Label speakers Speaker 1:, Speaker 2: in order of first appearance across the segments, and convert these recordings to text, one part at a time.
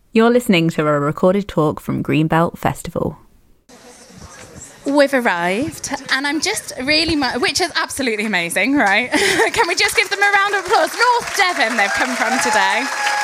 Speaker 1: You're listening to a recorded talk from Greenbelt Festival.
Speaker 2: We've arrived, and I'm just really, which is absolutely amazing, right? Can we just give them a round of applause? North Devon they've come from today.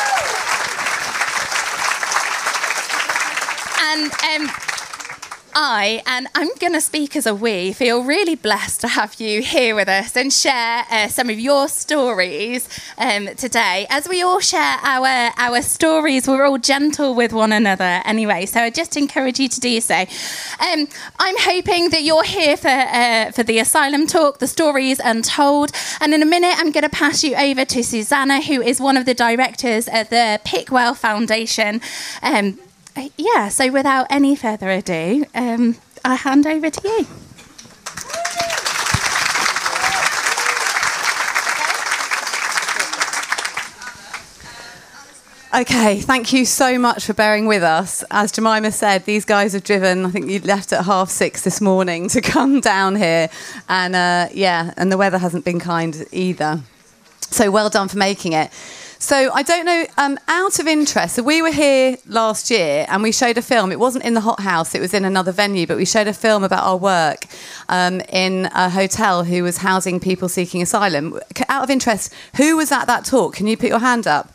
Speaker 2: And I'm going to speak as a we, feel really blessed to have you here with us and share some of your stories today. As we all share our stories, we're all gentle with one another anyway, so I just encourage you to do so. I'm hoping that you're here for the Asylum Talk, the Stories Untold, and in a minute I'm going to pass you over to Susanna, who is one of the directors at the Pickwell Foundation. So without any further ado, I hand over to you.
Speaker 3: Okay, thank you so much for bearing with us. As Jemima said, these guys have driven, I think you left at 6:30 this morning to come down here. And and the weather hasn't been kind either. So well done for making it. So I don't know, out of interest, so we were here last year and we showed a film. It wasn't in the Hot House, it was in another venue, but we showed a film about our work in a hotel who was housing people seeking asylum. Out of interest, who was at that talk? Can you put your hand up?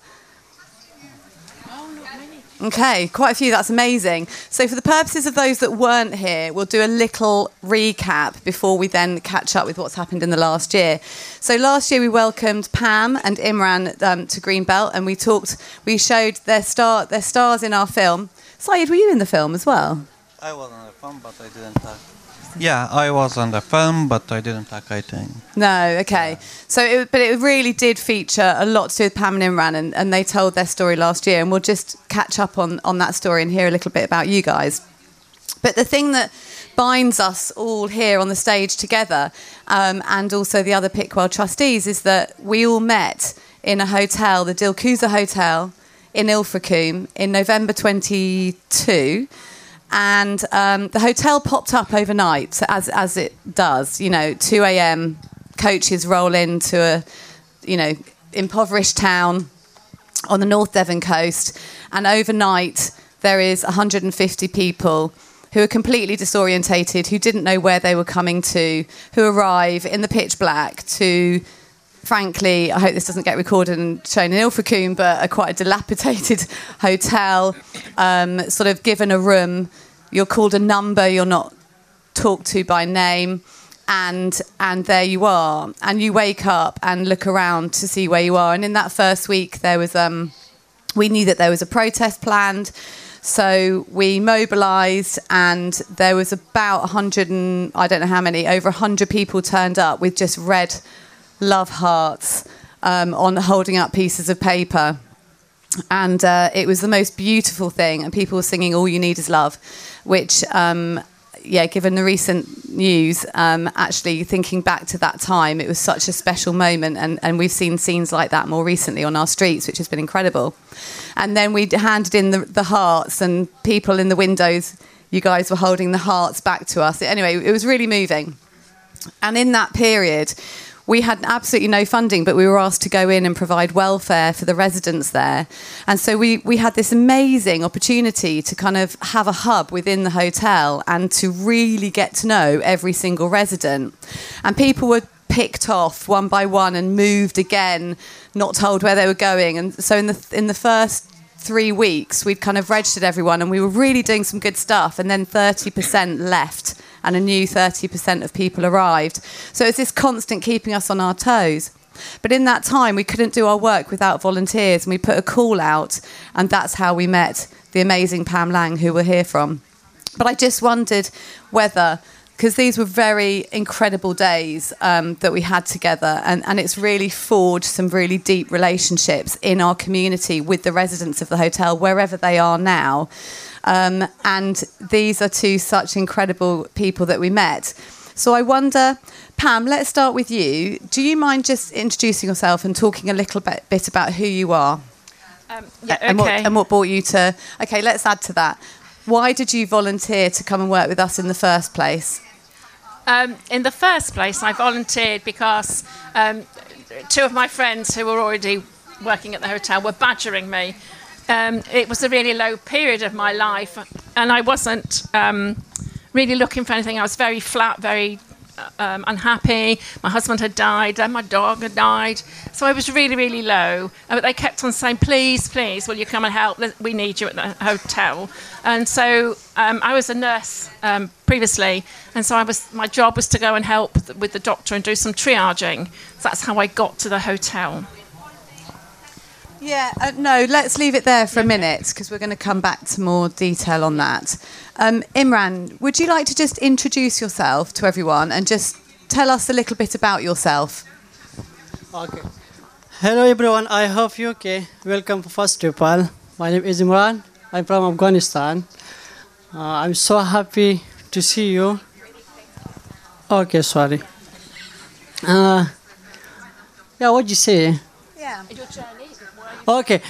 Speaker 3: Okay, quite a few, that's amazing. So for the purposes of those that weren't here, we'll do a little recap before we then catch up with what's happened in the last year. So last year we welcomed Pam and Imran to Greenbelt, and we showed their stars in our film. Syed, were you in the film as well?
Speaker 4: I was on the film, but I didn't talk. Yeah, I was on the film, but I didn't talk, I think.
Speaker 3: No, okay. So, it really did feature a lot to do with Pam and Imran, and they told their story last year, and we'll just catch up on that story and hear a little bit about you guys. But the thing that binds us all here on the stage together, and also the other Pickwell trustees, is that we all met in a hotel, the Dilkuza Hotel in Ilfracombe in November 22. And the hotel popped up overnight, as it does. 2 a.m. coaches roll into a, impoverished town on the North Devon coast, and overnight there is 150 people who are completely disorientated, who didn't know where they were coming to, who arrive in the pitch black to, frankly, I hope this doesn't get recorded and shown in Ilfracombe, but quite a dilapidated hotel, sort of given a room. You're called a number, you're not talked to by name, and there you are. And you wake up and look around to see where you are. And in that first week, there was we knew that there was a protest planned, so we mobilised, and there was about 100 and I don't know how many, over 100 people turned up with just red love hearts on holding up pieces of paper. And it was the most beautiful thing, and people were singing All You Need Is Love, which, given the recent news, actually thinking back to that time, it was such a special moment, and we've seen scenes like that more recently on our streets, which has been incredible. And then we handed in the hearts, and people in the windows, you guys were holding the hearts back to us. Anyway, it was really moving. And in that period, we had absolutely no funding, but we were asked to go in and provide welfare for the residents there. And so we had this amazing opportunity to kind of have a hub within the hotel and to really get to know every single resident. And people were picked off one by one and moved again, not told where they were going. And so in the first 3 weeks, we'd kind of registered everyone, and we were really doing some good stuff. And then 30% left, and a new 30% of people arrived. So it's this constant keeping us on our toes. But in that time, we couldn't do our work without volunteers, and we put a call out, and that's how we met the amazing Pam Lang, who we're here from. But I just wondered whether, because these were very incredible days that we had together, and it's really forged some really deep relationships in our community with the residents of the hotel, wherever they are now. And these are two such incredible people that we met. So I wonder, Pam, let's start with you. Do you mind just introducing yourself and talking a little bit about who you are?
Speaker 2: Okay.
Speaker 3: And what brought you to... Okay, let's add to that. Why did you volunteer to come and work with us in the first place?
Speaker 5: In the first place, I volunteered because two of my friends who were already working at the hotel were badgering me it was a really low period of my life, and I wasn't really looking for anything. I was very flat, very unhappy. My husband had died, and my dog had died, so I was really, really low. But they kept on saying, "Please, please, will you come and help? We need you at the hotel." And so I was a nurse previously, and so my job was to go and help with the doctor and do some triaging. So that's how I got to the hotel.
Speaker 3: Yeah, no, let's leave it there for a minute because we're going to come back to more detail on that. Imran, would you like to just introduce yourself to everyone and just tell us a little bit about yourself?
Speaker 6: Okay. Hello everyone, I hope you're okay. Welcome to First Triple. My name is Imran. I'm from Afghanistan. I'm so happy to see you. Okay, sorry. Yeah, what'd you say?
Speaker 3: Yeah.
Speaker 6: Okay.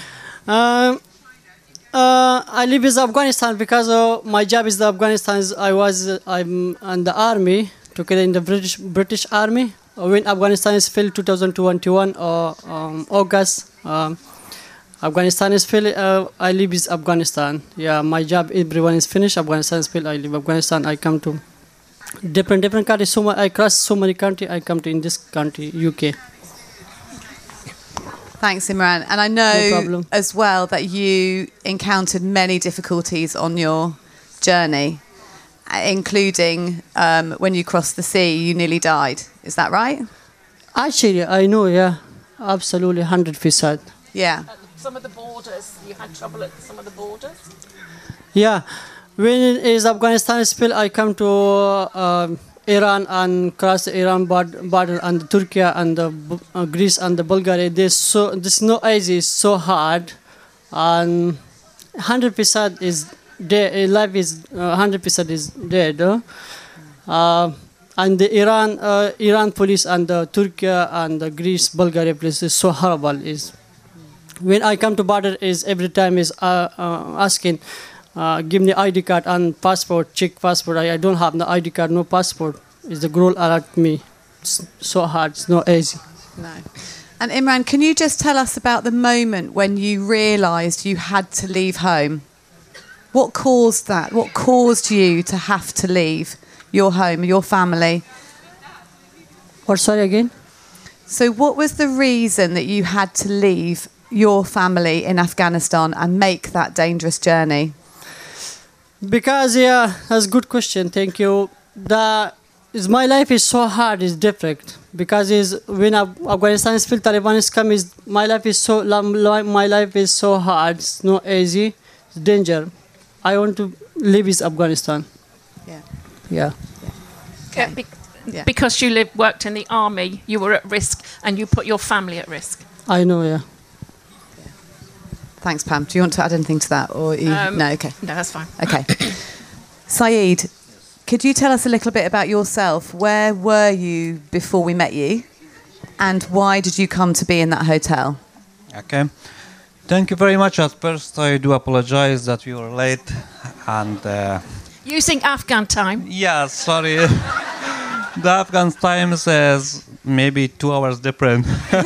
Speaker 6: I live in Afghanistan because my job is the Afghanistan. I'm in the army, took it in the British Army. When Afghanistan is filled 2021 August, Afghanistan is filled. I live in Afghanistan. Yeah, my job. Everyone is finished. Afghanistan is filled. I live Afghanistan. I come to different countries. I cross so many countries. I come to in this country, UK.
Speaker 3: Thanks, Imran. And I know as well that you encountered many difficulties on your journey, including when you crossed the sea, you nearly died. Is that right?
Speaker 6: Actually, I know, yeah. Absolutely, 100%.
Speaker 3: Yeah.
Speaker 5: Some of the borders, you had trouble at some of the borders?
Speaker 6: Yeah. When is Afghanistan spill, I come to Iran and cross the Iran border and Turkey and Greece and Bulgaria. This no easy, it's so hard, and 100% is dead. Life is 100% is dead. And the Iran police and the Turkey and the Greece, Bulgaria police is so horrible. Is when I come to border is every time is asking. Give me ID card and passport, check passport. I don't have no ID card, no passport. It's the girl alert me. It's so hard, it's not easy.
Speaker 3: No. And Imran, can you just tell us about the moment when you realised you had to leave home? What caused that? What caused you to have to leave your home, your family?
Speaker 6: What, sorry again?
Speaker 3: So what was the reason that you had to leave your family in Afghanistan and make that dangerous journey?
Speaker 6: Because, yeah, that's a good question. Thank you. My life is so hard, it's different. Because when Afghanistan is filled, Taliban is come, my life is so hard, it's not easy, it's danger. I want to live in Afghanistan.
Speaker 3: Yeah.
Speaker 6: Yeah.
Speaker 5: Yeah. Because you worked in the army, you were at risk, and you put your family at risk.
Speaker 6: I know, yeah.
Speaker 3: Thanks, Pam. Do you want to add anything to that? Or no, okay.
Speaker 5: No, that's fine.
Speaker 3: Okay. Saeed, could you tell us a little bit about yourself? Where were you before we met you? And why did you come to be in that hotel?
Speaker 4: Okay. Thank you very much. At first, I do apologize that we were late. And
Speaker 5: using Afghan time?
Speaker 4: Yeah, sorry. The Afghan time says maybe 2 hours different.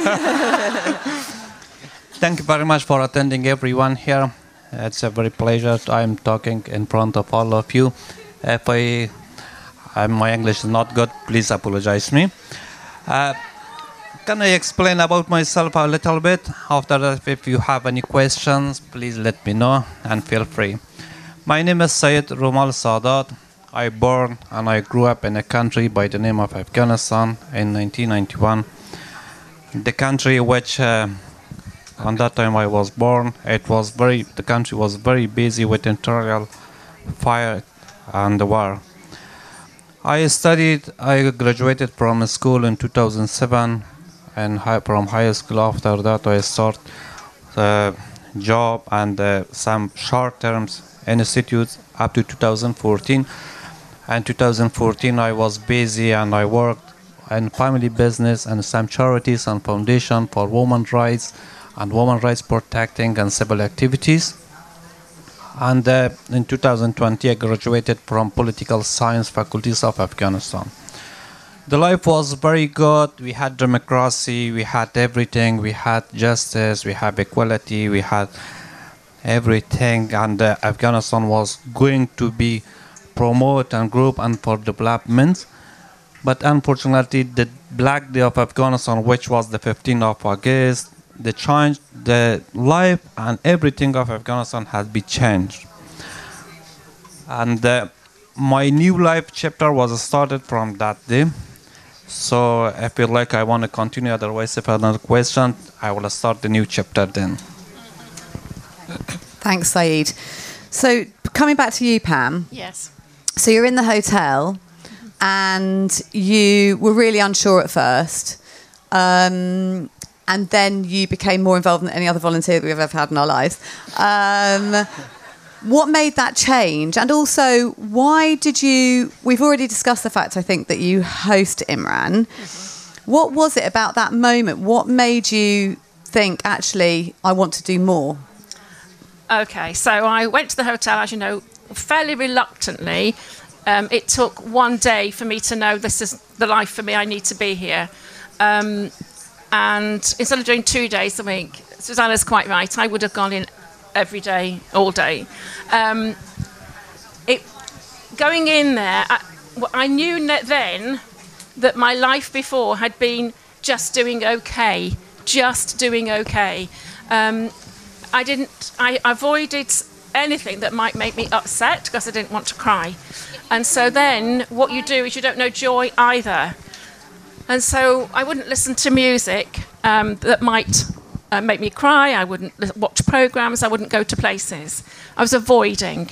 Speaker 4: Thank you very much for attending, everyone here. It's a very pleasure. I'm talking in front of all of you. If my English is not good, please apologize me. Can I explain about myself a little bit? After that, if you have any questions, please let me know and feel free. My name is Syed Rumal Sadat. I born and I grew up in a country by the name of Afghanistan in 1991. The country which on that time I was born, the country was very busy with internal fire and the war. I graduated from school in 2007, and from high school after that I started job and some short-term institutes up to 2014. And 2014 I was busy and I worked in family business and some charities and foundation for women's rights and women's rights protecting and civil activities. And in 2020 I graduated from political science faculties of Afghanistan. The life was very good. We had democracy, we had everything, we had justice, we had equality, we had everything, and Afghanistan was going to be promote and group and for development. But unfortunately, the Black Day of Afghanistan, which was the 15th of August, they changed the life and everything of Afghanistan has been changed. And my new life chapter was started from that day. So I feel like I want to continue. Otherwise, if I have another question, I will start the new chapter then.
Speaker 3: Thanks, Saeed. So coming back to you, Pam.
Speaker 5: Yes.
Speaker 3: So you're in the hotel and you were really unsure at first. And then you became more involved than any other volunteer that we've ever had in our lives. What made that change? And also, why did you... We've already discussed the fact, I think, that you host Imran. Mm-hmm. What was it about that moment? What made you think, actually, I want to do more?
Speaker 5: Okay, so I went to the hotel, as you know, fairly reluctantly. It took one day for me to know this is the life for me, I need to be here. And instead of doing 2 days a week, Susanna's quite right, I would have gone in every day, all day. Going in there, I knew then that my life before had been just doing okay. I avoided anything that might make me upset because I didn't want to cry. And so then what you do is you don't know joy either. And so I wouldn't listen to music that might make me cry. I wouldn't watch programs. I wouldn't go to places. I was avoiding.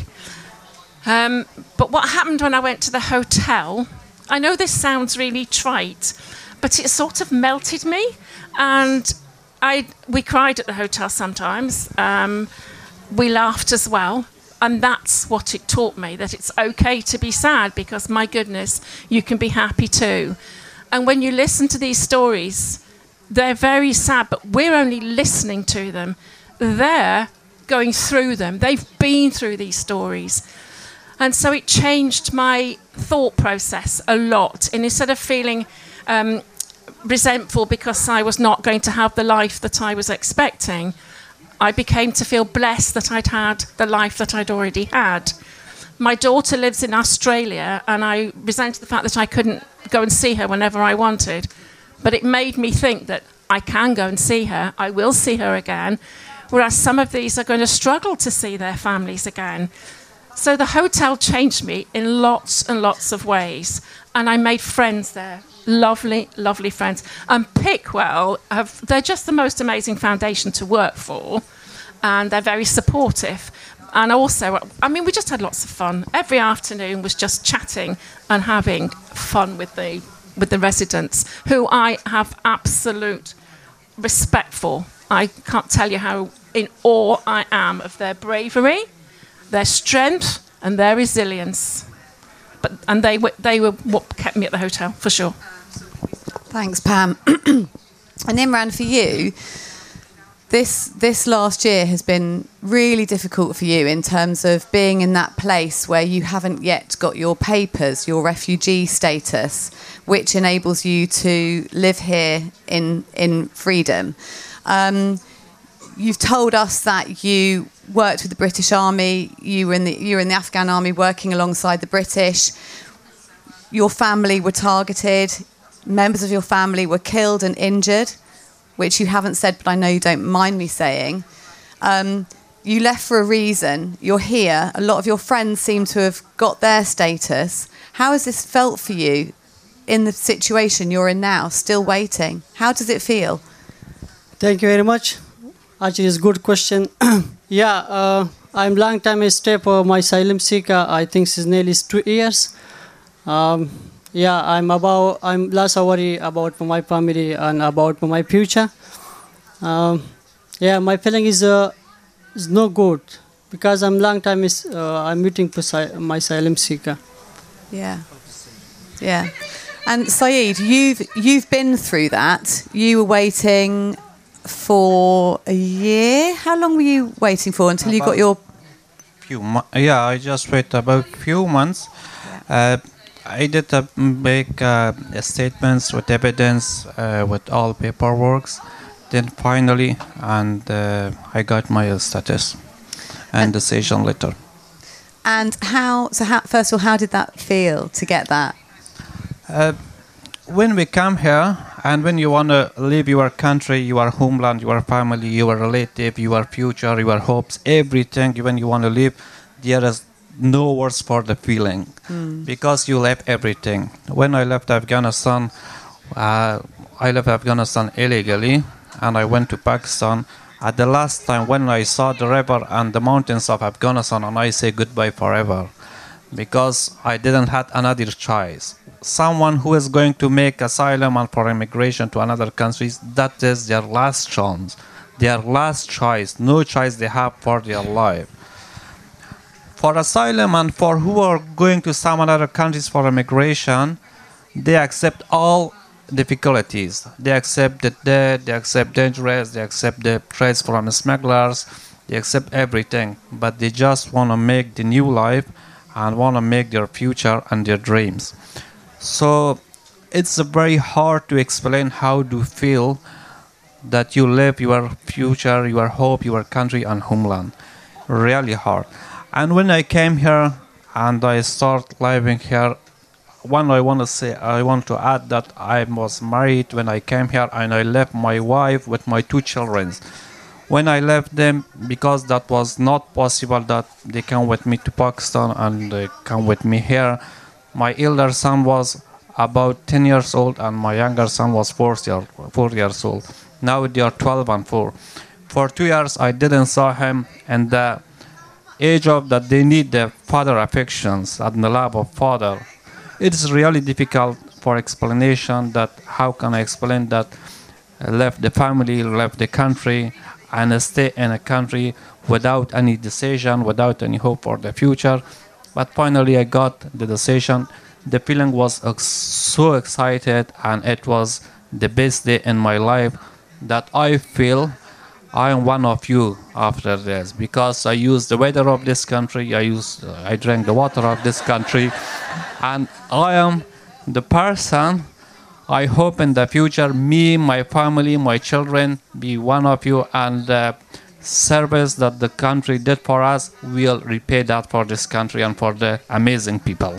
Speaker 5: But what happened when I went to the hotel, I know this sounds really trite, but it sort of melted me. And we cried at the hotel sometimes. We laughed as well. And that's what it taught me, that it's okay to be sad because, my goodness, you can be happy too. And when you listen to these stories, they're very sad, but we're only listening to them. They're going through them. They've been through these stories. And so it changed my thought process a lot. And instead of feeling resentful because I was not going to have the life that I was expecting, I became to feel blessed that I'd had the life that I'd already had. My daughter lives in Australia, and I resented the fact that I couldn't go and see her whenever I wanted. But it made me think that I can go and see her. I will see her again. Whereas some of these are going to struggle to see their families again. So the hotel changed me in lots and lots of ways. And I made friends there. Lovely, lovely friends. And Pickwell, they're just the most amazing foundation to work for. And they're very supportive. And also, I mean, we just had lots of fun. Every afternoon was just chatting and having fun with the residents, who I have absolute respect for. I can't tell you how in awe I am of their bravery, their strength, and their resilience. And they were what kept me at the hotel, for sure.
Speaker 3: Thanks, Pam. And Imran, for you, this last year has been really difficult for you in terms of being in that place where you haven't yet got your papers, your refugee status, which enables you to live here in freedom. You've told us that you worked with the British Army. You were in the Afghan Army working alongside the British. Your family were targeted. Members of your family were killed and injured, which you haven't said, but I know you don't mind me saying. You left for a reason. You're here. A lot of your friends seem to have got their status. How has this felt for you in the situation you're in now, still waiting? How does it feel?
Speaker 6: Thank you very much. Actually, it's a good question. I'm long time I stay for my asylum seeker. I think it's nearly 2 years. I'm less worried about my family and about my future. My feeling is no good because I'm long time I'm waiting for my asylum seeker.
Speaker 3: Yeah. And Saeed, you've been through that. You were waiting for a year. How long were you waiting for until you got your?
Speaker 4: I just waited about few months. I did make statements with evidence, with all paperwork. Then finally, I got my status. and decision letter.
Speaker 3: And first of all, how did that feel to get that?
Speaker 4: When we come here, and when you want to leave your country, your homeland, your family, your relative, your future, your hopes, everything, when you want to leave, there is no words for the feeling, because you left everything. When I left Afghanistan, I left Afghanistan illegally, and I went to Pakistan. At the last time when I saw the river and the mountains of Afghanistan, and I say goodbye forever, because I didn't have another choice. Someone who is going to make asylum and for immigration to another countries, that is their last chance, their last choice, no choice they have for their life. For asylum and for who are going to some other countries for immigration, they accept all difficulties. They accept the death, they accept dangerous, they accept the threats from smugglers, they accept everything, but they just want to make the new life and want to make their future and their dreams. So it's very hard to explain how to feel that you live your future, your hope, your country and homeland. Really hard. And when I came here and I start living here, I want to add that I was married when I came here, and I left my wife with my 2 children. When I left them, because that was not possible that they come with me to Pakistan and they come with me here, my elder son was about 10 years old and my younger son was 4 years old. Now they are 12 and 4. For 2 years I didn't saw him, and the age of that they need the father affections and the love of father. It's really difficult for explanation that how can I explain that I left the family, left the country, and stay in a country without any decision, without any hope for the future. But finally I got the decision. The feeling was so excited, and it was the best day in my life that I feel I am one of you after this, because I use the weather of this country, I drink the water of this country, and I am the person I hope in the future, me, my family, my children, be one of you, and the service that the country did for us, will repay that for this country and for the amazing people.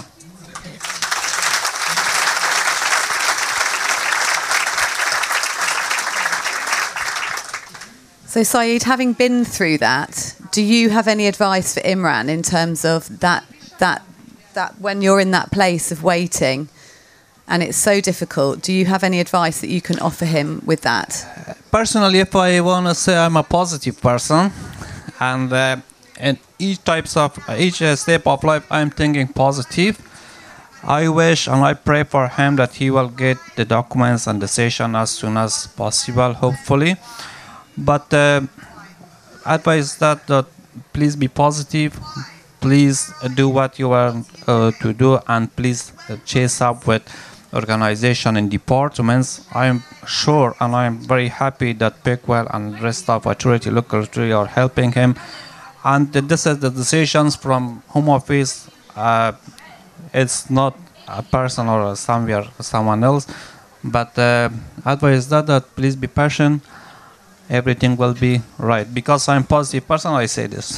Speaker 3: So Saeed, having been through that, do you have any advice for Imran in terms of that when you're in that place of waiting and it's so difficult, do you have any advice that you can offer him with that?
Speaker 4: Personally, if I want to say I'm a positive person, and in each step of life I'm thinking positive, I wish and I pray for him that he will get the documents and decision as soon as possible, hopefully. But advice that please be positive, please do what you want to do, and please chase up with organization and departments. I am sure and I am very happy that Pickwell and rest of authority, local authority are helping him. And this is the decisions from Home Office. It's not a person or someone else. But advice that please be patient. Everything will be right. Because I'm a positive person, I say this.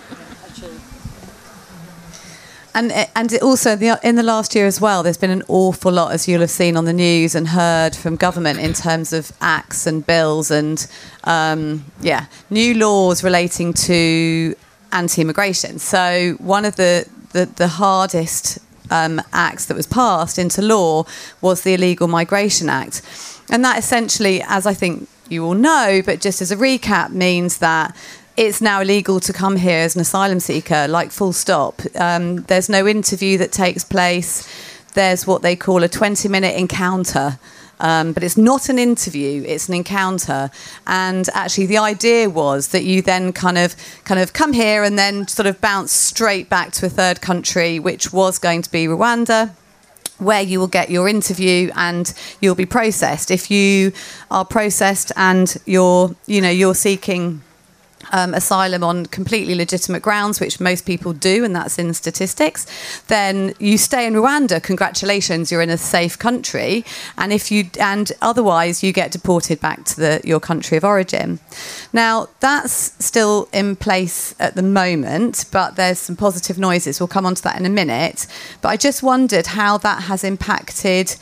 Speaker 3: And also in the last year as well, there's been an awful lot, as you'll have seen on the news and heard from government, in terms of acts and bills and new laws relating to anti-immigration. So one of the hardest acts that was passed into law was the Illegal Migration Act, and that essentially, as I think you all know, but just as a recap, means that it's now illegal to come here as an asylum seeker, like full stop. There's no interview that takes place. There's what they call a 20-minute encounter. But it's not an interview, it's an encounter. And actually the idea was that you then kind of come here and then sort of bounce straight back to a third country, which was going to be Rwanda, where you will get your interview and you'll be processed. If you are processed and you're seeking asylum on completely legitimate grounds, which most people do, and that's in statistics, then you stay in Rwanda. Congratulations, you're in a safe country, and otherwise you get deported back to your country of origin. Now that's still in place at the moment, but there's some positive noises. We'll come on to that in a minute. But I just wondered how that has impacted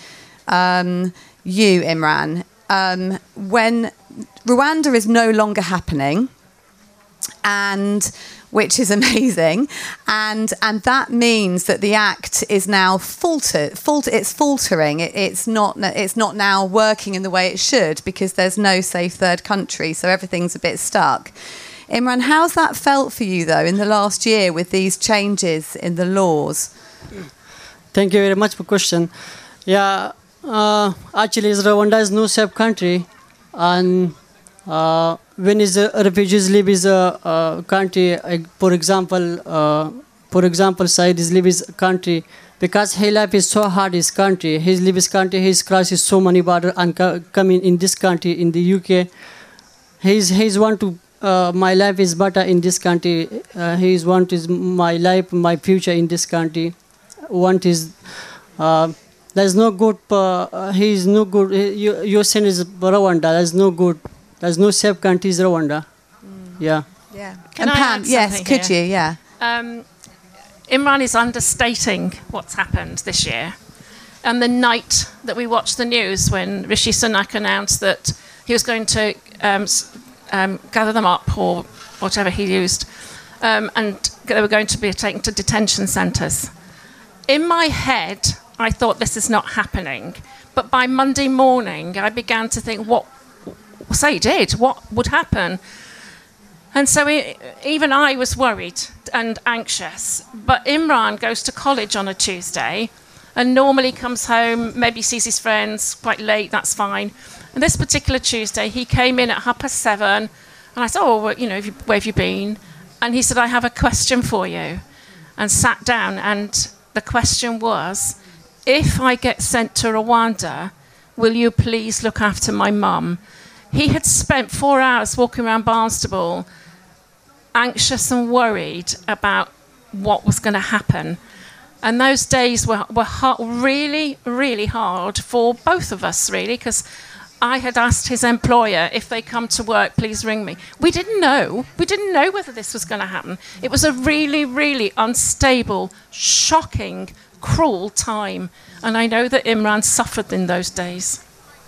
Speaker 3: you, Imran, when Rwanda is no longer happening. And which is amazing, and that means that the act is now it's faltering. It's not now working in the way it should, because there's no safe third country, so everything's a bit stuck. Imran, how's that felt for you though in the last year with these changes in the laws?
Speaker 6: Thank you very much for the question. Yeah, actually, Rwanda is no safe country, and when refugees live in a country, for example, Said is live in a country because his life is so hard. His country, his live his country, his crosses so many borders and coming in this country in the UK. He's want to my life is better in this country. He's want is my life, my future in this country. Want is there's no good. He's no good. Your son is Rwanda. There's no good. There's no safe countries Rwanda. Yeah.
Speaker 3: Yeah.
Speaker 5: Can I
Speaker 3: Pam,
Speaker 5: add
Speaker 3: yes,
Speaker 5: something
Speaker 3: could
Speaker 5: here?
Speaker 3: you? Yeah.
Speaker 5: Imran is understating what's happened this year. And the night that we watched the news when Rishi Sunak announced that he was going to gather them up, or whatever he used, and they were going to be taken to detention centres. In my head, I thought this is not happening. But by Monday morning, I began to think, what would happen? And so even I was worried and anxious. But Imran goes to college on a Tuesday and normally comes home, maybe sees his friends quite late, that's fine. And this particular Tuesday, he came in at 7:30, and I said, where have you been? And he said, I have a question for you, and sat down. And the question was, if I get sent to Rwanda, will you please look after my mum? He had spent 4 hours walking around Barnstable, anxious and worried about what was going to happen. And those days were really, really hard for both of us, really, because I had asked his employer, if they come to work, please ring me. We didn't know. We didn't know whether this was going to happen. It was a really, really unstable, shocking, cruel time. And I know that Imran suffered in those days.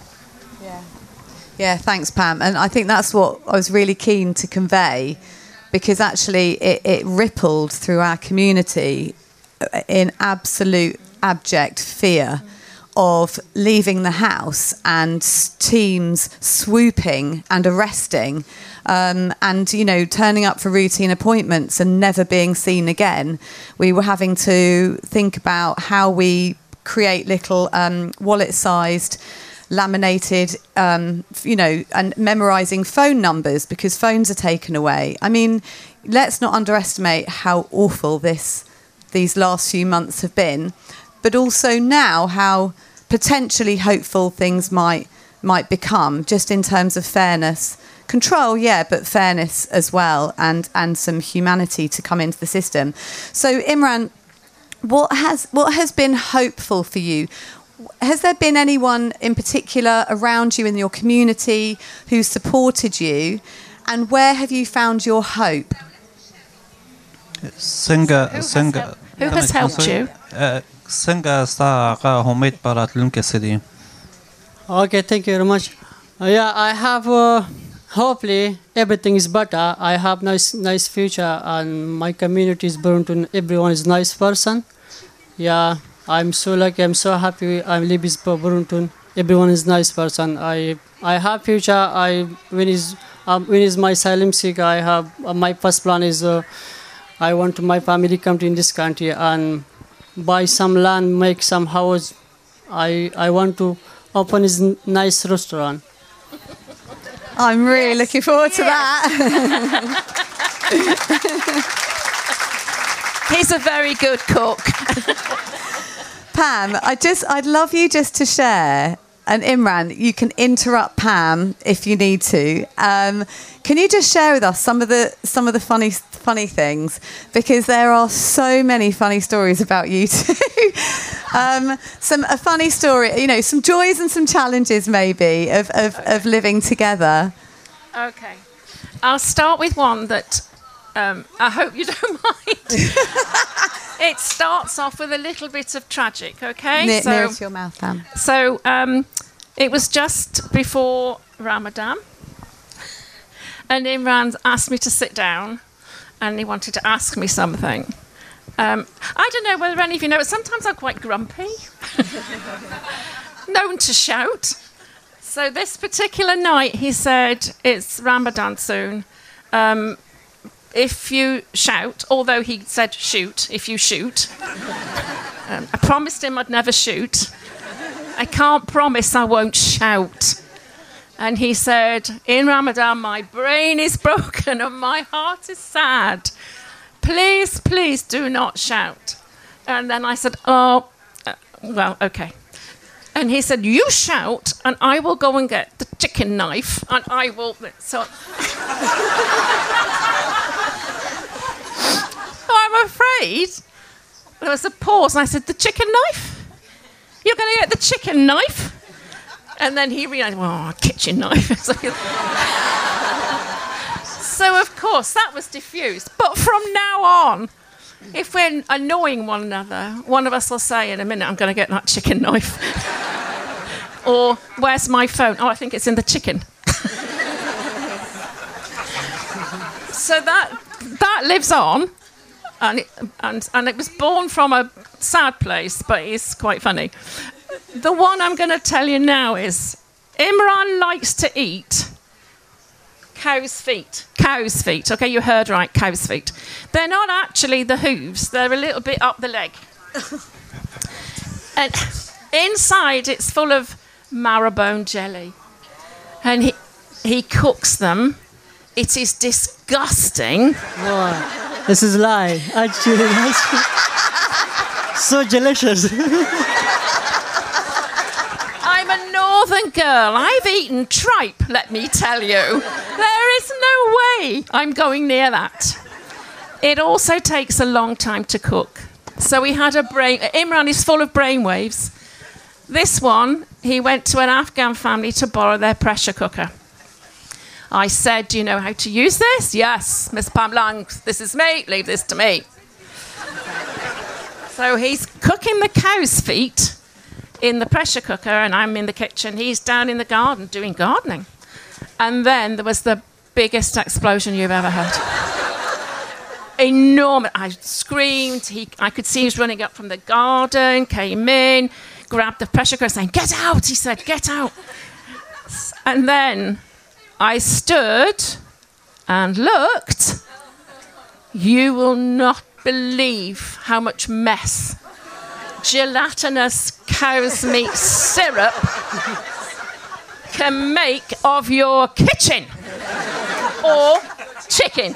Speaker 3: Yeah, thanks, Pam. And I think that's what I was really keen to convey, because actually it rippled through our community in absolute abject fear of leaving the house and teams swooping and arresting and, turning up for routine appointments and never being seen again. We were having to think about how we create little wallet-sized laminated, and memorising phone numbers because phones are taken away. I mean, let's not underestimate how awful these last few months have been, but also now how potentially hopeful things might become, just in terms of fairness. Control, yeah, but fairness as well, and some humanity to come into the system. So, Imran, what has been hopeful for you? Has there been anyone in particular around you in your community who supported you, and where have you found your hope?
Speaker 5: Who has helped you?
Speaker 6: Okay, thank you very much. I have hopefully everything is better. I have nice future, and my community is Burunton. Everyone is nice person. Yeah, I'm so lucky. I'm so happy. I live in Burunton. Everyone is nice person. I have future. When is my asylum seeker, I have my first plan is I want my family come to in this country and buy some land, make some house. I want to open this nice restaurant.
Speaker 3: I'm really looking forward to that.
Speaker 2: He's a very good cook.
Speaker 3: Pam, I'd love you just to share and Imran, you can interrupt Pam if you need to. Can you just share with us some of the funny things, because there are so many funny stories about you two. A funny story, some joys and some challenges maybe of living together.
Speaker 5: Okay, I'll start with one that I hope you don't mind. It starts off with a little bit of tragic, okay?
Speaker 3: Nearer to your mouth, Pam.
Speaker 5: So it was just before Ramadan, and Imran asked me to sit down, and he wanted to ask me something. I don't know whether any of you know, but sometimes I'm quite grumpy, known to shout. So this particular night, he said, it's Ramadan soon. If you shout, although he said shoot, if you shoot. I promised him I'd never shoot. I can't promise I won't shout. And he said, in Ramadan, my brain is broken and my heart is sad. Please, please do not shout. And then I said, well, okay. And he said, you shout and I will go and get the chicken knife and I will... So I'm afraid there was a pause and I said, the chicken knife? You're going to get the chicken knife? And then he realised, well, kitchen knife. So, of course, that was diffused. But from now on, if we're annoying one another, one of us will say in a minute, I'm going to get that chicken knife. Or, where's my phone? Oh, I think it's in the chicken. So that lives on. And it was born from a sad place, but it's quite funny. The one I'm going to tell you now is Imran likes to eat cow's feet. Cow's feet. Okay, you heard right, cow's feet. They're not actually the hooves. They're a little bit up the leg. And inside it's full of marrowbone jelly. And he cooks them. It is disgusting.
Speaker 6: Wow. This is a lie. Actually, so delicious.
Speaker 5: I'm a northern girl. I've eaten tripe, let me tell you. There is no way I'm going near that. It also takes a long time to cook. So we had Imran is full of brainwaves. This one, he went to an Afghan family to borrow their pressure cooker. I said, do you know how to use this? Yes, Miss Pam Lang, this is me, leave this to me. So he's cooking the cow's feet in the pressure cooker and I'm in the kitchen. He's down in the garden doing gardening. And then there was the biggest explosion you've ever heard. Enormous. I screamed. I could see he was running up from the garden, came in, grabbed the pressure cooker saying, get out, he said, get out. And then I stood and looked. You will not believe how much mess gelatinous cow's meat syrup can make of your kitchen or chicken.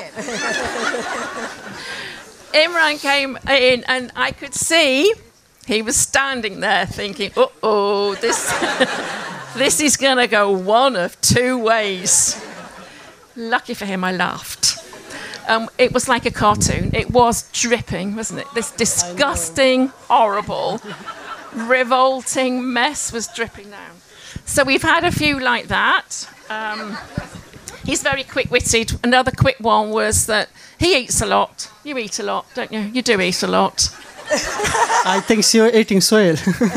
Speaker 5: Imran came in and I could see he was standing there thinking, uh-oh, this is going to go one of two ways. Lucky for him, I laughed. It was like a cartoon. It was dripping, wasn't it? This disgusting, horrible, revolting mess was dripping down. So we've had a few like that. He's very quick-witted. Another quick one was that he eats a lot. You eat a lot, don't you? You do eat a lot.
Speaker 6: I think you're eating soil.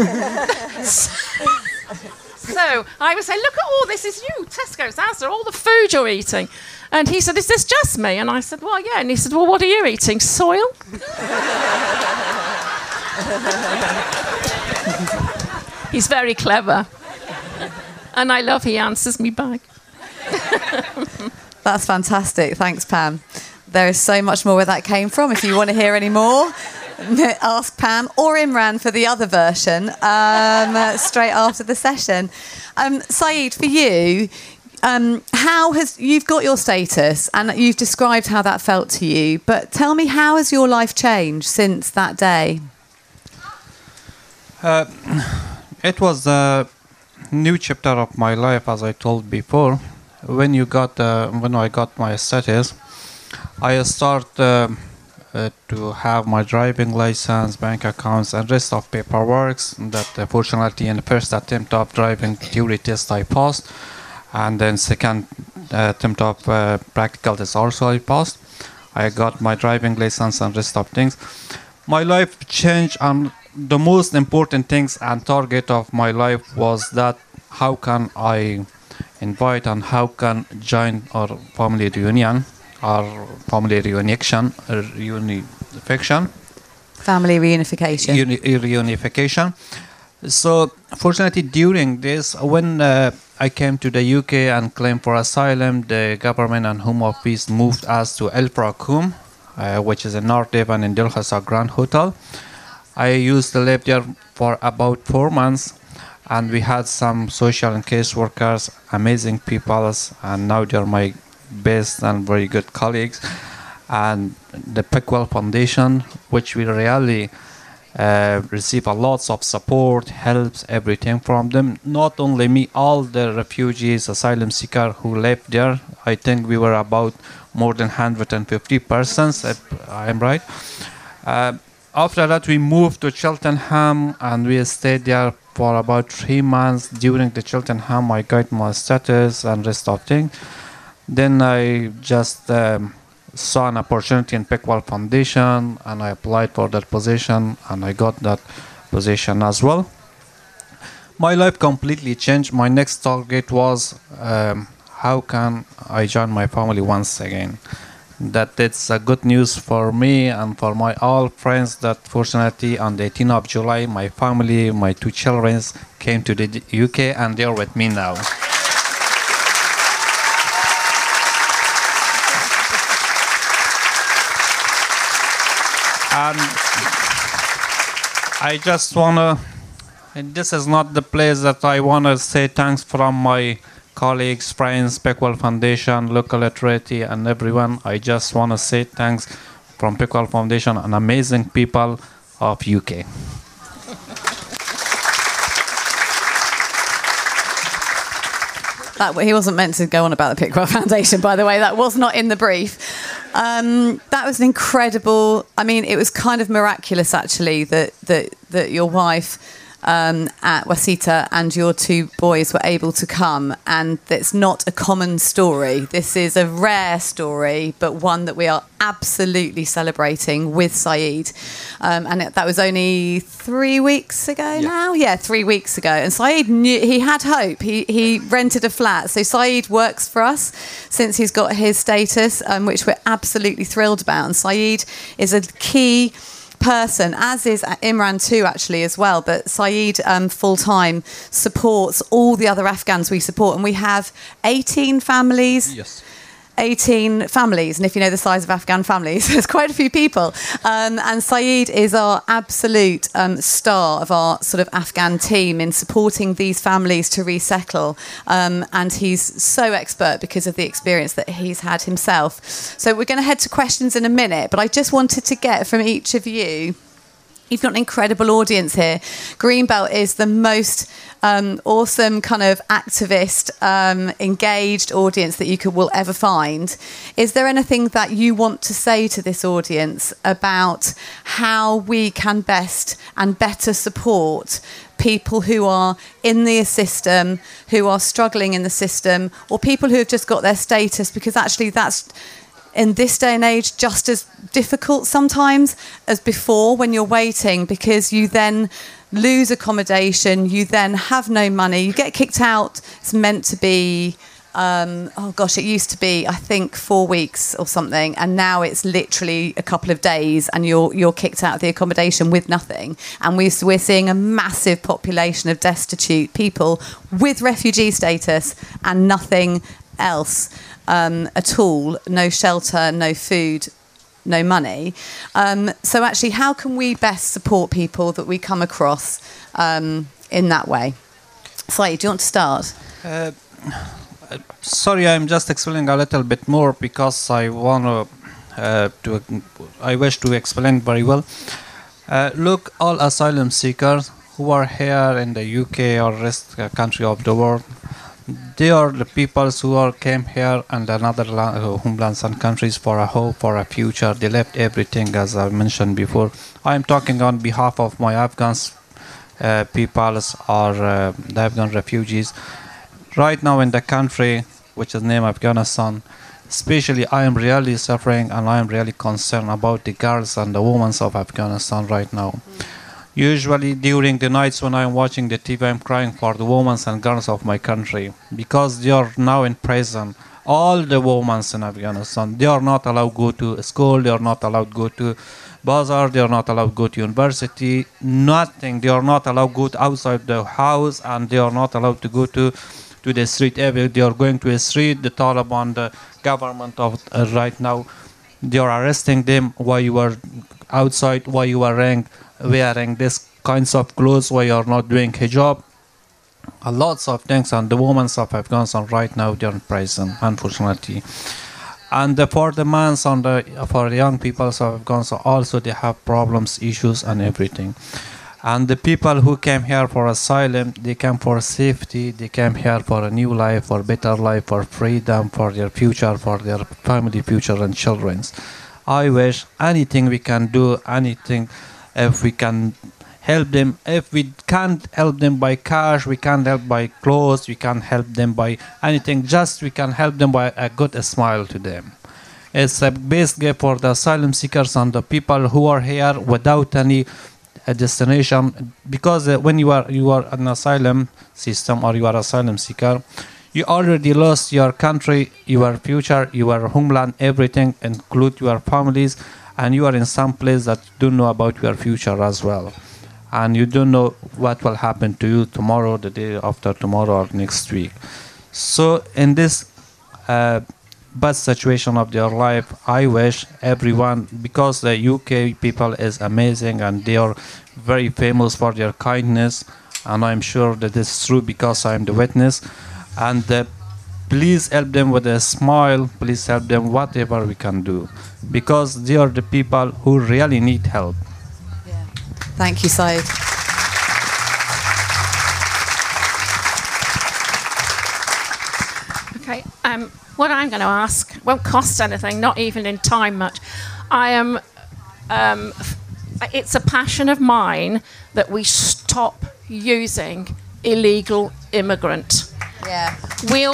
Speaker 5: So I would say, look at all this is you, Tesco's, Asda, all the food you're eating. And he said, is this just me? And I said, well, yeah. And he said, well, what are you eating? Soil? He's very clever. And I love he answers me back.
Speaker 3: That's fantastic. Thanks, Pam. There is so much more where that came from. If you want to hear any more, ask Pam or Imran for the other version straight after the session. Saeed, for you, you've got your status and you've described how that felt to you, but tell me, how has your life changed since that day?
Speaker 4: It was new chapter of my life, as I told before. When I got my status, I start to have my driving license, bank accounts, and rest of paperwork. That fortunately, in the first attempt of driving theory test, I passed, and then second attempt of practical test also I passed. I got my driving license and rest of things. My life changed, and the most important things and target of my life was that how can I invite and how can join our family reunion, our family reunification.
Speaker 3: Family reunification.
Speaker 4: Reunification. So, fortunately, during this, when I came to the UK and claimed for asylum, the government and Home Office moved us to El Prakum, which is in North Devon in Dilhassa Grand Hotel. I used to live there for about 4 months, and we had some social and case workers, amazing people, and now they're my best and very good colleagues. And the Pickwell Foundation, which we really receive a lot of support, helps, everything from them. Not only me, all the refugees, asylum seekers who lived there. I think we were about more than 150 persons, if I'm right. After that, we moved to Cheltenham, and we stayed there for about 3 months. During the Cheltenham, I got my status and rest of things. Then I just saw an opportunity in Pickwell Foundation, and I applied for that position, and I got that position as well. My life completely changed. My next target was how can I join my family once again. That it's a good news for me and for my all friends that fortunately on the 18th of July, my family, my 2 children came to the UK, and they're with me now. And I just wanna, and this is not the place that I wanna say thanks from my colleagues, friends, Pickwell Foundation, local authority, and everyone. I just wanna say thanks from Pickwell Foundation and amazing people of UK.
Speaker 3: He wasn't meant to go on about the Pickwell Foundation, by the way. That was not in the brief. That was an incredible. I mean, it was kind of miraculous, actually, that your wife at Wasita and your 2 boys were able to come, and it's not a common story. This is a rare story, but one that we are absolutely celebrating with Saeed. And that was only 3 weeks ago now? Yeah, 3 weeks ago. And Saeed knew, he had hope. He rented a flat. So Saeed works for us since he's got his status, which we're absolutely thrilled about. And Saeed is a key person, as is Imran too, actually, as well. But Saeed full-time supports all the other Afghans we support, and we have 18 families.
Speaker 4: Yes.
Speaker 3: 18 families, and if you know the size of Afghan families, there's quite a few people. And Saeed is our absolute star of our sort of Afghan team in supporting these families to resettle. And he's so expert because of the experience that he's had himself. So we're going to head to questions in a minute, but I just wanted to get from each of you. You've got an incredible audience here. Greenbelt is the most awesome kind of activist, engaged audience that you will ever find. Is there anything that you want to say to this audience about how we can best and better support people who are in the system, who are struggling in the system, or people who have just got their status? Because actually that's, in this day and age, just as difficult sometimes as before when you're waiting, because you then lose accommodation, you then have no money, you get kicked out. It's meant to be, it used to be, I think, 4 weeks or something, and now it's literally a couple of days and you're kicked out of the accommodation with nothing. And we're seeing a massive population of destitute people with refugee status and nothing else at all. No shelter, no food, no money. So actually, how can we best support people that we come across in that way? Saeed, do you want to start?
Speaker 4: Sorry, I'm just explaining a little bit more because I want I wish to explain very well. Look, all asylum seekers who are here in the UK or rest country of the world, they are the people who are came here and another homelands and countries for a hope, for a future. They left everything, as I mentioned before. I am talking on behalf of my Afghan peoples or the Afghan refugees. Right now in the country, which is named Afghanistan, especially I am really suffering and I am really concerned about the girls and the women of Afghanistan right now. Usually during the nights when I'm watching the TV, I'm crying for the women and girls of my country because they are now in prison. All the women in Afghanistan, they are not allowed to go to school, they are not allowed to go to bazaar, they are not allowed to go to university, nothing. They are not allowed to go outside the house and they are not allowed to go to the street. They are going to the street, the Taliban, the government of right now, they are arresting them while you are outside, while you are wearing this kinds of clothes, while you are not doing hijab. Lots of things, and the women of Afghanistan right now, they are in prison, unfortunately. And for the men and for the young people of Afghanistan also, they have problems, issues and everything. And the people who came here for asylum, they came for safety, they came here for a new life, for better life, for freedom, for their future, for their family future and children's. I wish anything we can do, anything, if we can help them. If we can't help them by cash, we can't help by clothes, we can't help them by anything, just we can help them by a good smile to them. It's a best gift for the asylum seekers and the people who are here without any destination, because when you are an asylum system or you are asylum seeker, you already lost your country, your future, your homeland, everything, include your families, and you are in some place that you don't know about your future as well, and you don't know what will happen to you tomorrow, the day after tomorrow, or next week. So in this bad situation of their life, I wish everyone, because the UK people is amazing and they are very famous for their kindness, and I'm sure that it's true because I'm the witness, and please help them with a smile, please help them whatever we can do, because they are the people who really need help.
Speaker 3: Yeah. Thank you, Saeed.
Speaker 5: Okay, what I'm going to ask won't cost anything, not even in time much. It's a passion of mine that we stop using illegal immigrant.
Speaker 3: Yeah.
Speaker 5: We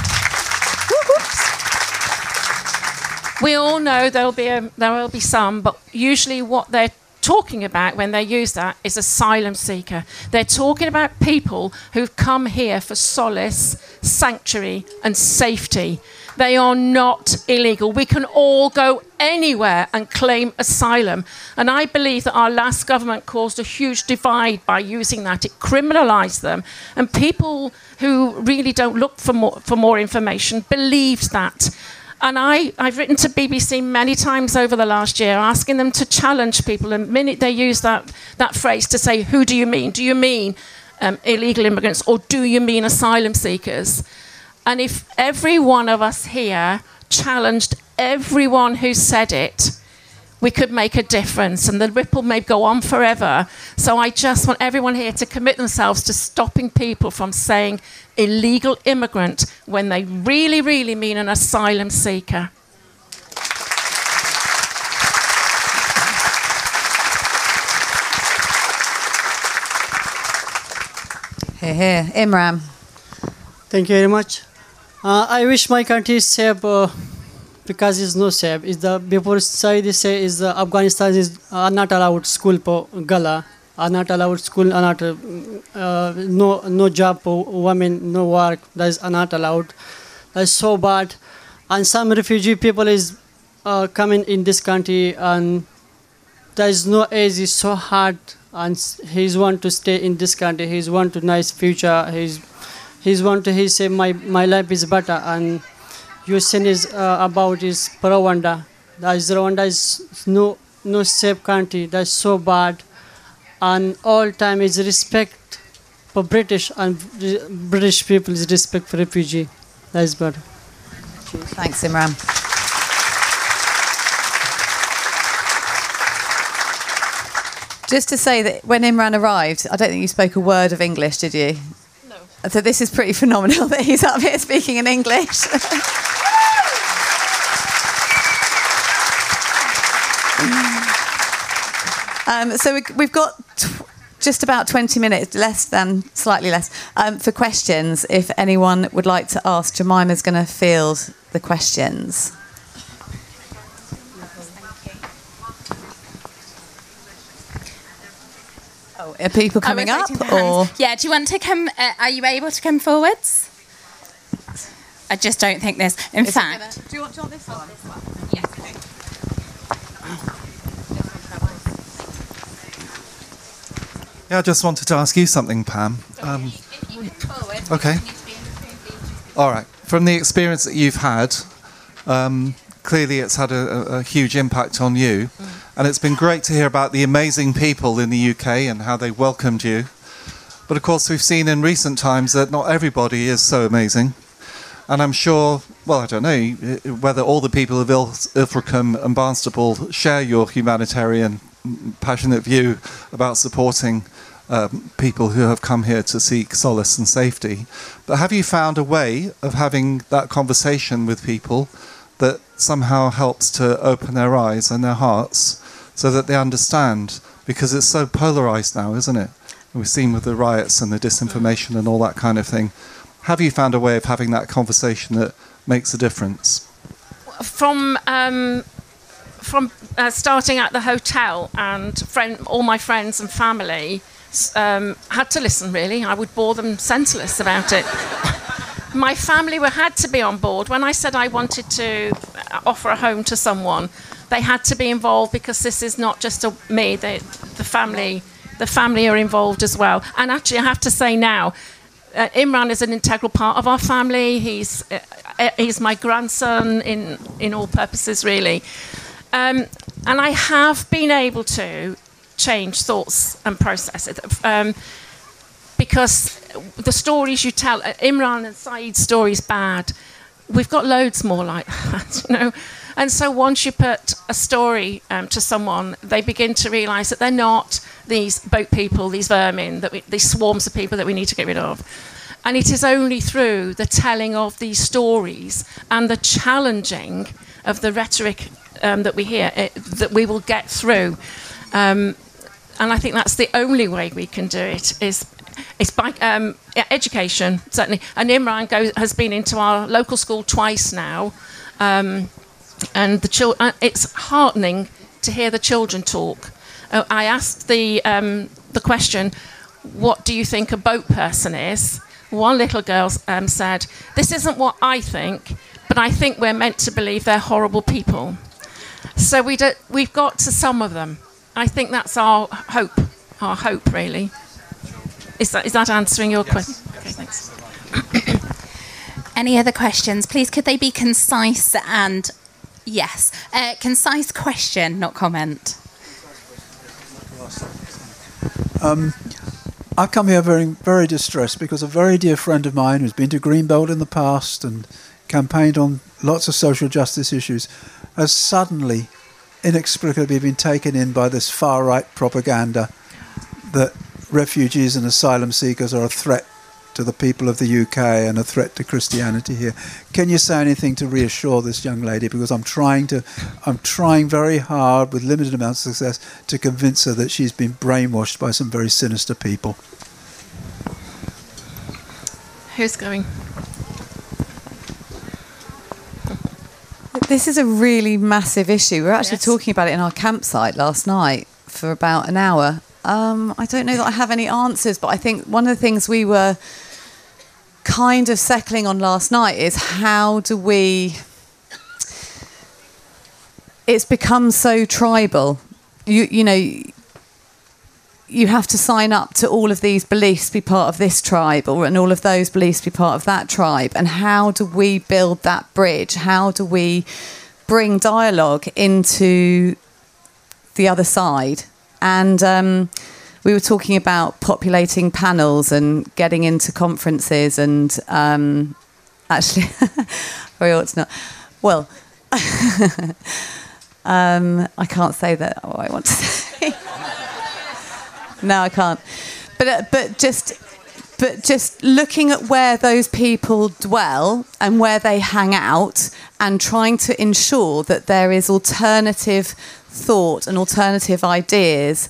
Speaker 5: all know there will be some, but usually what they're talking about when they use that is asylum seeker. They're talking about people who've come here for solace, sanctuary and safety. They are not illegal. We can all go anywhere and claim asylum. And I believe that our last government caused a huge divide by using that. It criminalised them. And people who really don't look for more information believed that. And I've written to BBC many times over the last year asking them to challenge people. And the minute they use that phrase to say, who do you mean? Do you mean illegal immigrants, or do you mean asylum seekers? And if every one of us here challenged everyone who said it, we could make a difference, and the ripple may go on forever. So I just want everyone here to commit themselves to stopping people from saying illegal immigrant when they really, really mean an asylum seeker.
Speaker 3: Here, here. Imran.
Speaker 6: Thank you very much. I wish my country is safe because it's no safe. Is the before Saeed say is Afghanistan is not allowed school for Gala, are not allowed school, are not no job for women, no work. That is not allowed. That's so bad. And some refugee people is coming in this country, and that is no easy, so hard. And he's want to stay in this country. He's want a nice future. He say my life is better. And your sin is about is Rwanda. Rwanda is no safe country. That's so bad. And all time is respect for British, and British people is respect for refugee. That's bad.
Speaker 3: Thanks, Imran. Just to say that when Imran arrived, I don't think you spoke a word of English, did you?
Speaker 5: No.
Speaker 3: So this is pretty phenomenal that he's up here speaking in English. So we've got just about 20 minutes, slightly less, for questions. If anyone would like to ask, Jemima's going to field the questions. Oh, are people coming up? Or?
Speaker 2: Yeah, do you want to come? Are you able to come forwards? I just don't think there's. In fact.
Speaker 3: Do you want this one?
Speaker 2: Yes.
Speaker 7: Yeah, I just wanted to ask you something, Pam.
Speaker 2: If you come forward.
Speaker 7: Okay. All right. From the experience that you've had, clearly it's had a huge impact on you. And it's been great to hear about the amazing people in the UK and how they welcomed you. But of course, we've seen in recent times that not everybody is so amazing. And I'm sure, well, I don't know whether all the people of Ilfracombe and Barnstaple share your humanitarian, passionate view about supporting people who have come here to seek solace and safety. But have you found a way of having that conversation with people that somehow helps to open their eyes and their hearts so that they understand? Because it's so polarised now, isn't it? We've seen with the riots and the disinformation and all that kind of thing. Have you found a way of having that conversation that makes a difference?
Speaker 5: From starting at the hotel, and all my friends and family had to listen, really. I would bore them senseless about it. My family had to be on board. When I said I wanted to offer a home to someone, they had to be involved, because this is not just me. The family are involved as well. And actually, I have to say now, Imran is an integral part of our family. He's my grandson in all purposes, really. And I have been able to change thoughts and processes. Because the stories you tell, Imran and Saeed's story is bad. We've got loads more like that, you know. And so once you put a story to someone, they begin to realise that they're not these boat people, these vermin, these swarms of people that we need to get rid of. And it is only through the telling of these stories and the challenging of the rhetoric that we hear that we will get through. And I think that's the only way we can do it, is by education, certainly. And Imran has been into our local school twice now. And it's heartening to hear the children talk. I asked the question, what do you think a boat person is? One little girl said, this isn't what I think, but I think we're meant to believe they're horrible people. So we've got to some of them. I think that's our hope, really. Is that answering your question? Okay, thanks.
Speaker 2: Any other questions? Please, could they be concise and... Yes. Concise question, not comment.
Speaker 8: I've come here very, very distressed because a very dear friend of mine who's been to Greenbelt in the past and campaigned on lots of social justice issues has suddenly, inexplicably been taken in by this far-right propaganda that refugees and asylum seekers are a threat to the people of the UK and a threat to Christianity here. Can you say anything to reassure this young lady? Because I'm trying very hard with limited amounts of success to convince her that she's been brainwashed by some very sinister people.
Speaker 5: Who's going?
Speaker 3: This is a really massive issue. We were actually talking about it in our campsite last night for about an hour. I don't know that I have any answers, but I think one of the things we were kind of settling on last night is how do we... It's become so tribal. You know, you have to sign up to all of these beliefs to be part of this tribe, and all of those beliefs to be part of that tribe. And how do we build that bridge? How do we bring dialogue into the other side? And we were talking about populating panels and getting into conferences and actually, I ought to not. Well, I can't say that what I want to say. No, I can't. But just looking at where those people dwell and where they hang out, and trying to ensure that there is alternative thought and alternative ideas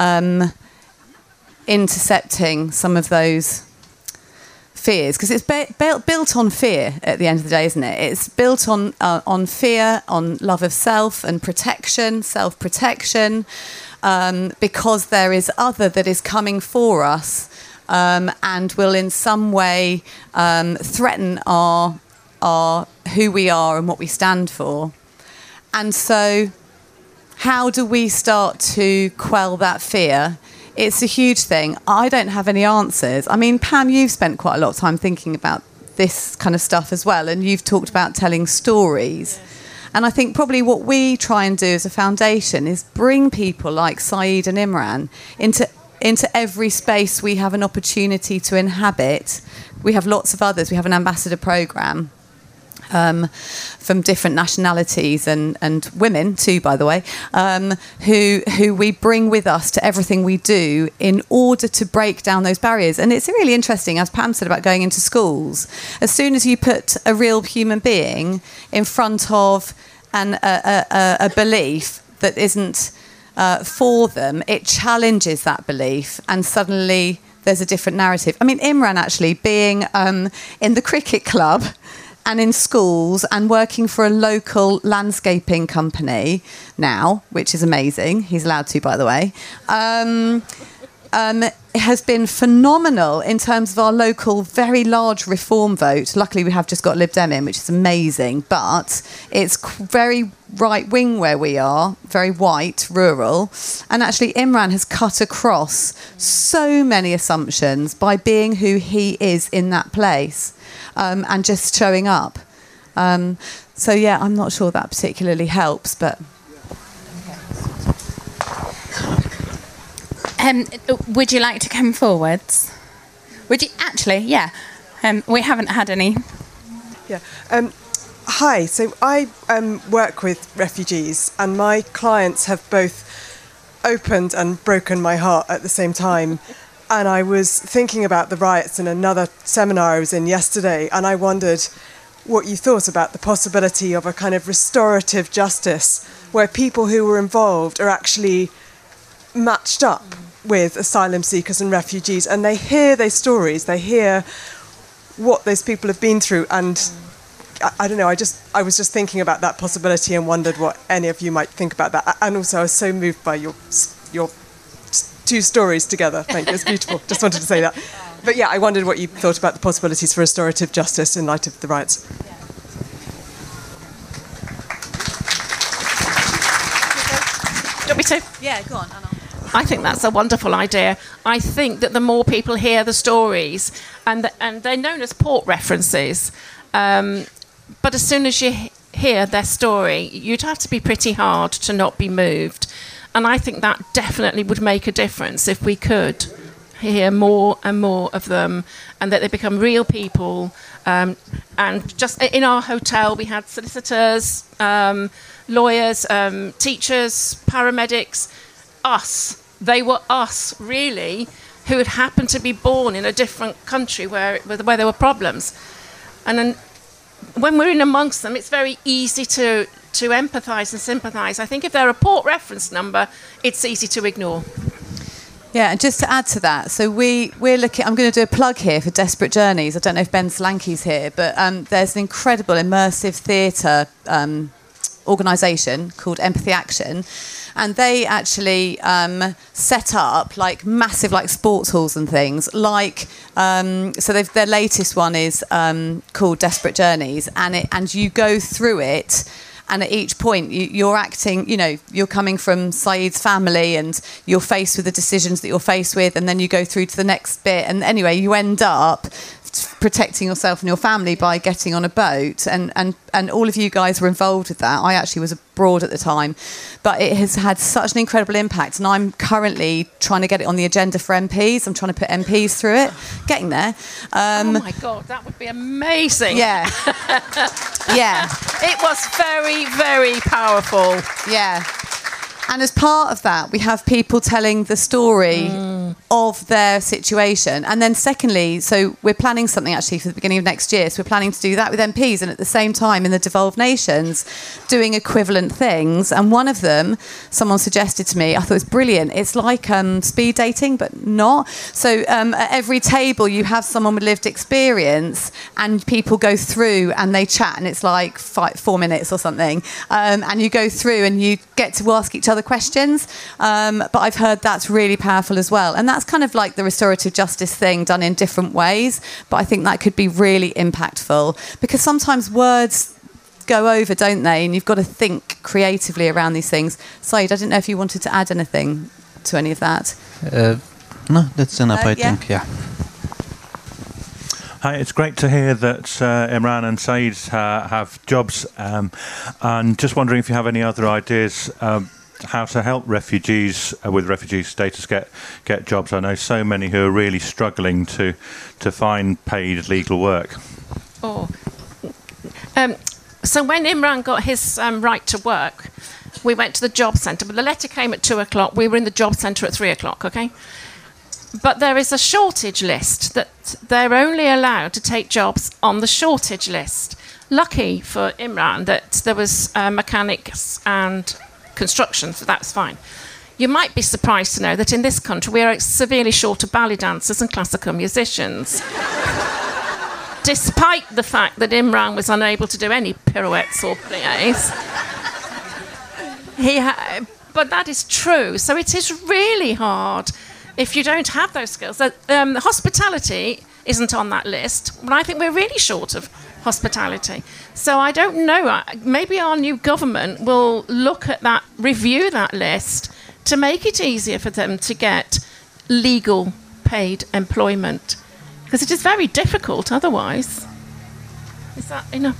Speaker 3: intercepting some of those fears, because it's built on fear at the end of the day, isn't it? It's built on fear, on love of self and protection, self-protection, because there is other that is coming for us and will in some way threaten our who we are and what we stand for. And so how do we start to quell that fear? It's a huge thing. I don't have any answers. I mean, Pam, you've spent quite a lot of time thinking about this kind of stuff as well, and you've talked about telling stories. Yes. And I think probably what we try and do as a foundation is bring people like Saeed and Imran into every space we have an opportunity to inhabit. We have lots of others. We have an ambassador programme from different nationalities and women too, by the way, who we bring with us to everything we do in order to break down those barriers. And it's really interesting, as Pam said about going into schools, as soon as you put a real human being in front of a belief that isn't for them, it challenges that belief, and suddenly there's a different narrative. I mean, Imran actually being in the cricket club and in schools and working for a local landscaping company now, which is amazing. He's allowed to, by the way. Has been phenomenal in terms of our local very large reform vote. Luckily, we have just got Lib Dem in, which is amazing, but it's very right-wing where we are, very white, rural. And actually, Imran has cut across so many assumptions by being who he is in that place. And just showing up. So, yeah, I'm not sure that particularly helps, but...
Speaker 2: Would you like to come forwards? Would you... Actually, yeah. We haven't had any.
Speaker 9: Yeah. Hi. So I work with refugees, and my clients have both opened and broken my heart at the same time. And I was thinking about the riots in another seminar I was in yesterday, and I wondered what you thought about the possibility of a kind of restorative justice where people who were involved are actually matched up with asylum seekers and refugees, and they hear their stories, they hear what those people have been through, and I don't know, I was just thinking about that possibility and wondered what any of you might think about that. And also I was so moved by your two stories together. Thank you. It's beautiful. Just wanted to say that. But yeah, I wondered what you thought about the possibilities for restorative justice in light of the riots.
Speaker 5: Do you want me to?
Speaker 3: Yeah, go on, Anna.
Speaker 5: I think that's a wonderful idea. I think that the more people hear the stories, and they're known as port references, but as soon as you hear their story, you'd have to be pretty hard to not be moved. And I think that definitely would make a difference if we could hear more and more of them, and that they become real people. And just in our hotel, we had solicitors, lawyers, teachers, paramedics, us. They were us, really, who had happened to be born in a different country where there were problems. And then when we're in amongst them, it's very easy to empathise and sympathise. I think if they're a port reference number, it's easy to ignore.
Speaker 3: Yeah, and just to add to that, so we're looking... I'm going to do a plug here for Desperate Journeys. I don't know if Ben Slanky's here, but there's an incredible immersive theatre organisation called Empathy Action, and they actually set up like massive like sports halls and things like so their latest one is called Desperate Journeys, and you go through it. And at each point, you're acting, you're coming from Saeed's family and you're faced with the decisions that you're faced with, and then you go through to the next bit. And anyway, you end up protecting yourself and your family by getting on a boat. And all of you guys were involved with that. I actually was abroad at the time. But it has had such an incredible impact. And I'm currently trying to get it on the agenda for MPs. I'm trying to put MPs through it. Getting there.
Speaker 5: Oh, my God, that would be amazing.
Speaker 3: Yeah. Yeah.
Speaker 5: It was very, very powerful.
Speaker 3: Yeah. And as part of that, we have people telling the story of their situation. And then secondly, so we're planning something actually for the beginning of next year. So we're planning to do that with MPs and at the same time in the devolved nations doing equivalent things. And one of them, someone suggested to me, I thought it was brilliant. It's like speed dating, but not. So at every table you have someone with lived experience and people go through and they chat and it's like 4 minutes or something. And you go through and you get to ask each other questions. But I've heard that's really powerful as well. And that's kind of like the restorative justice thing done in different ways. But I think that could be really impactful because sometimes words go over, don't they? And you've got to think creatively around these things. Saeed, I didn't know if you wanted to add anything to any of that.
Speaker 10: No, that's enough, I think, yeah.
Speaker 11: Hi, it's great to hear that Imran and Saeed have jobs, and just wondering if you have any other ideas how to help refugees with refugee status get jobs. I know so many who are really struggling to find paid legal work.
Speaker 5: So when Imran got his right to work, we went to the job centre, but the letter came at 2 o'clock. We were in the job centre at 3 o'clock, okay? But there is a shortage list that they're only allowed to take jobs on the shortage list. Lucky for Imran that there was mechanics and construction, so that's fine. You might be surprised to know that in this country we are severely short of ballet dancers and classical musicians. Despite the fact that Imran was unable to do any pirouettes or pliés. But that is true, so it is really hard if you don't have those skills. Hospitality isn't on that list, but I think we're really short of hospitality. So I don't know, maybe our new government will look at that, review that list to make it easier for them to get legal paid employment, because it is very difficult otherwise. Is that enough?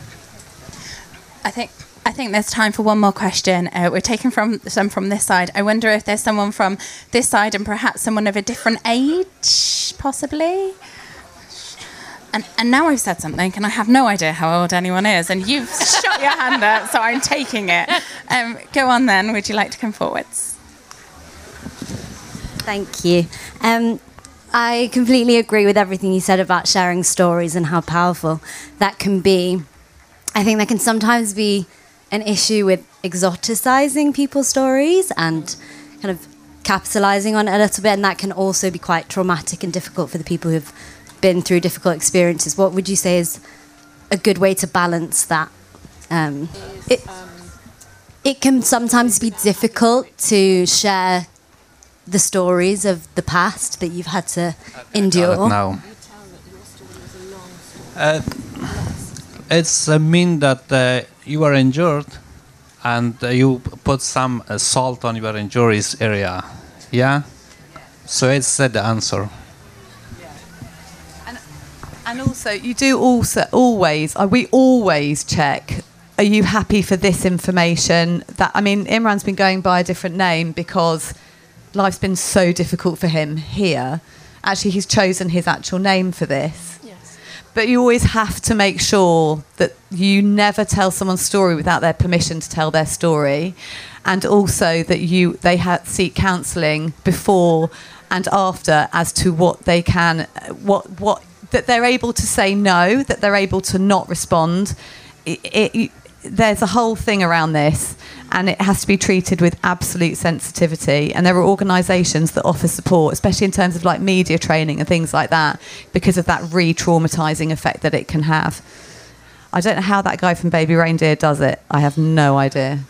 Speaker 2: I think there's time for one more question. We're taking some from this side. I wonder if there's someone from this side and perhaps someone of a different age, possibly. And now I've said something and I have no idea how old anyone is, and you've shot your hand up, so I'm taking it. Go on then, would you like to come forwards?
Speaker 12: Thank you. I completely agree with everything you said about sharing stories and how powerful that can be. I think there can sometimes be an issue with exoticizing people's stories and kind of capitalizing on it a little bit, and that can also be quite traumatic and difficult for the people who've been through difficult experiences. What would you say is a good way to balance that? It can sometimes be difficult to share the stories of the past that you've had to endure.
Speaker 4: Now, it's mean that you are injured and you put some salt on your injuries area, yeah? So it's the answer.
Speaker 3: And also, you do always, we always check, are you happy for this information? Imran's been going by a different name because life's been so difficult for him here. Actually, he's chosen his actual name for this. Yes. But you always have to make sure that you never tell someone's story without their permission to tell their story. And also that they seek counselling before and after as to what they can, that they're able to say no, that they're able to not respond. There's a whole thing around this, and it has to be treated with absolute sensitivity. And there are organisations that offer support, especially in terms of like media training and things like that, because of that re-traumatising effect that it can have. I don't know how that guy from Baby Reindeer does it. I have no idea.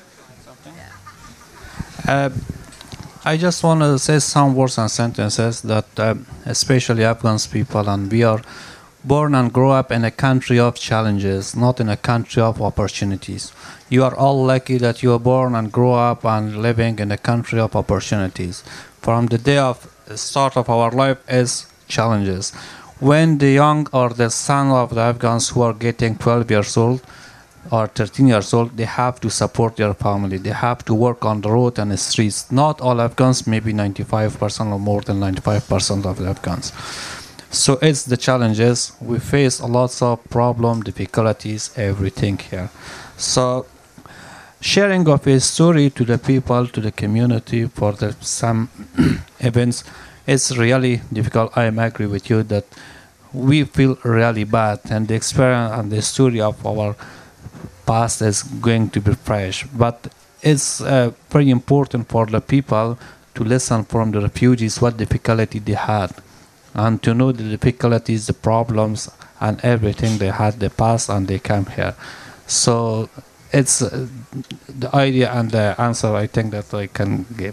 Speaker 4: I just want to say some words and sentences that especially Afghan people, and we are born and grow up in a country of challenges, not in a country of opportunities. You are all lucky that you are born and grow up and living in a country of opportunities. From the day of start of our life is challenges. When the young or the son of the Afghans who are getting 12 years old or 13 years old, they have to support their family. They have to work on the road and the streets. Not all Afghans, maybe 95% or more than 95% of the Afghans. So it's the challenges. We face a lot of problems, difficulties, everything here. So sharing of a story to the people, to the community for some events is really difficult. I agree with you that we feel really bad, and the experience and the story of our past is going to be fresh. But it's very important for the people to listen from the refugees what difficulty they had, and to know the difficulties, the problems, and everything they had in the past, and they come here. So it's the idea and the answer I think that I can give.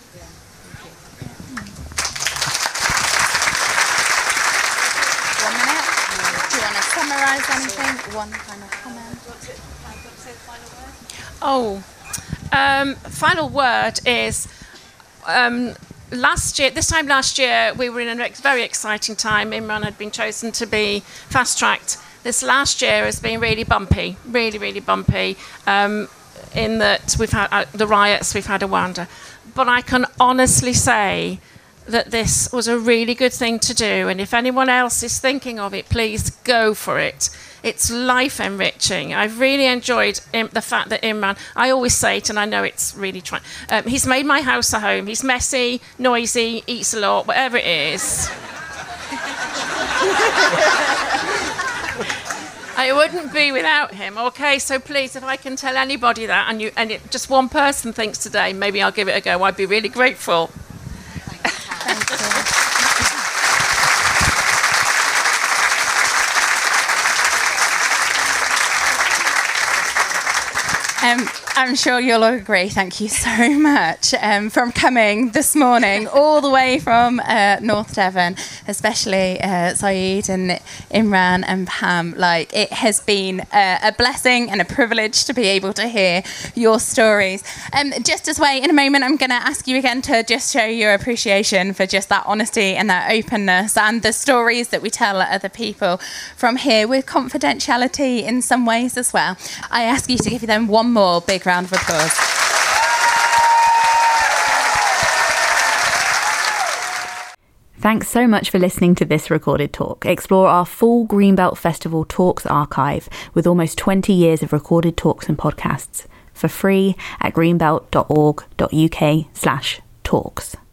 Speaker 2: Anything? One final comment.
Speaker 5: Final word is this time last year we were in a very exciting time. Imran had been chosen to be fast-tracked. This last year has been really bumpy, really bumpy, in that we've had the riots, we've had Rwanda. But I can honestly say that this was a really good thing to do, and if anyone else is thinking of it, please go for it. It's life enriching. I've really enjoyed the fact that Imran, I always say it, and I know it's really trying, he's made my house a home. He's messy, noisy, eats a lot, whatever it is. I wouldn't be without him, okay? So please, if I can tell anybody that, and just one person thinks today, maybe I'll give it a go, I'd be really grateful.
Speaker 2: I'm sure you'll all agree. Thank you so much from coming this morning all the way from North Devon, especially Saeed and Imran and Pam. Like, it has been a blessing and a privilege to be able to hear your stories. Just as way, in a moment, I'm going to ask you again to just show your appreciation for just that honesty and that openness and the stories that we tell other people from here with confidentiality in some ways as well. I ask you to give them one more big round of applause.
Speaker 1: Thanks so much for listening to this recorded talk. Explore our full Greenbelt Festival Talks archive with almost 20 years of recorded talks and podcasts for free at greenbelt.org.uk/talks.